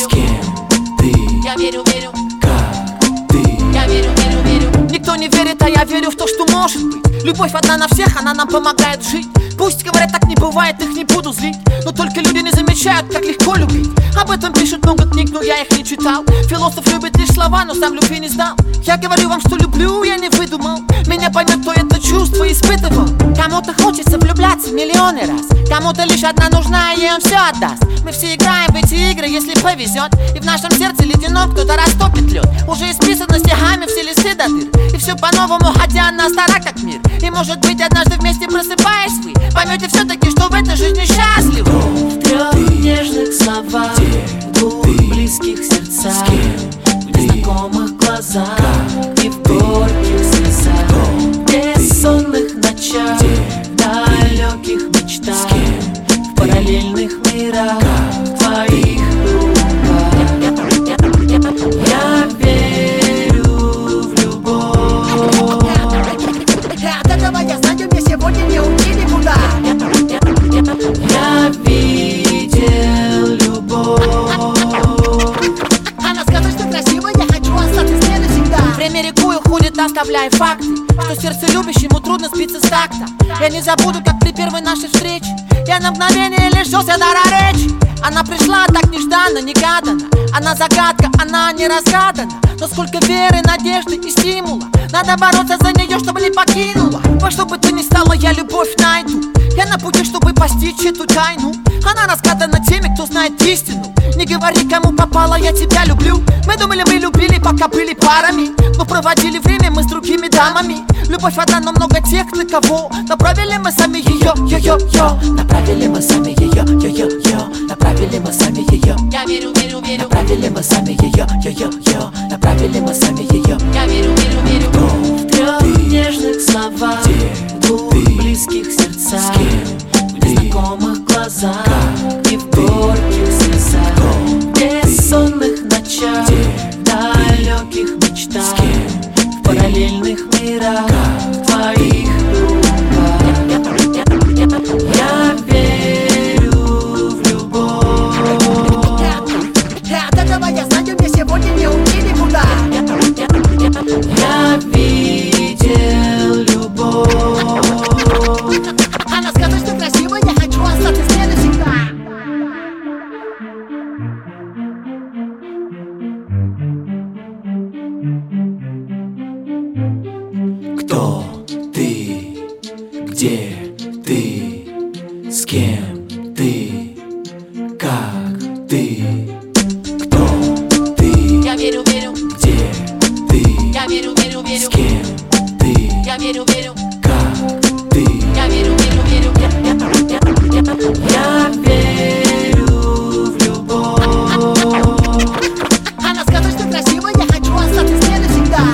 С кем ты? Я верю, верю. Как ты? Я верю, верю, верю. Никто не верит, а я верю в то, что может быть. Любовь одна на всех, она нам помогает жить. Пусть говорят, так не бывает, их не буду злить. Но только люди не замечают, как легко любить. Об этом пишут много книг, но я их не читал. Философ любит лишь слова, но сам любви не знал. Я говорю вам, что люблю, я не выдумал. Меня поймет, кто это чувство испытывал. Кому-то хочется влюбляться миллионы раз, кому-то лишь одна нужна, и он все отдаст. Мы все играем в эти игры, если повезет. И в нашем сердце ледяном кто-то растопит лед. Уже исписано стихами все листы до дыр. И все по-новому, хотя она стара как мир. И может быть однажды вместе просыпаясь вы поймете все-таки, что в этой жизни счастливы. В трех нежных словах, в двух близких сердцах, в незнакомых глазах и в горьких слезах, в бессонных ночах, в далеких мечтах, в параллельных мирах, в твоих руках. Я верю в любовь. От этого я знаю, мне сегодня не уйти никуда. Я видел любовь. Она сказала, что красиво, я хочу остаться с ней навсегда. Время рекой уходит, оставляя факты, что сердце любящему трудно сбиться с такта. Я не забуду, как при первой нашей встрече я на мгновение лишился дара речи. Она пришла так нежданно, негаданно. Она загадка, она не разгадана. Но сколько веры, надежды и стимула. Надо бороться за нее, чтобы не покинула. Во что бы то ни стало, я любовь найду. Я на пути, чтобы постичь эту тайну. Она разгадана теми, кто знает истину. Не говори, кому попало, я тебя люблю. Мы думали, мы любили, пока были парами, но проводили время мы с другими дамами. Любовь одна, но много тех, на кого направили мы сами ее, йо-йо-йо. Направили мы сами ее, йо-йо-йо. Направили мы сами ее. Я верю, верю, верю. Направили мы сами ее, йо-йо-йо. Направили мы сами ее. Я верю, верю, верю. В трех нежных словах, в двух близких сердцах, в незнакомых глазах и в горьких слезах, в бессонных ночах, в далеких мечтах, в параллельных мирах, в твоих руках. Я верю в любовь. От этого я знаю, мне сегодня не уйти никуда. Я видел любовь. Она сказала, что красиво, я хочу остаться с ней навсегда. Кто ты? Где ты? С кем ты? Как ты? Кто ты? Я верю, верю. Где ты? Я верю, верю, С верю. кем ты? Я верю, верю.